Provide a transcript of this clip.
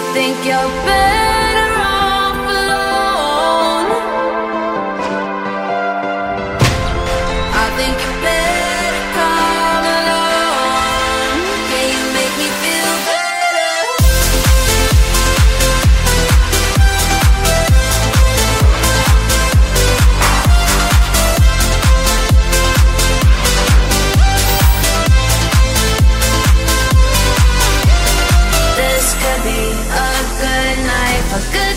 think you're better off alone. I think you better come along. Can you make me feel better? This could be a good night for good.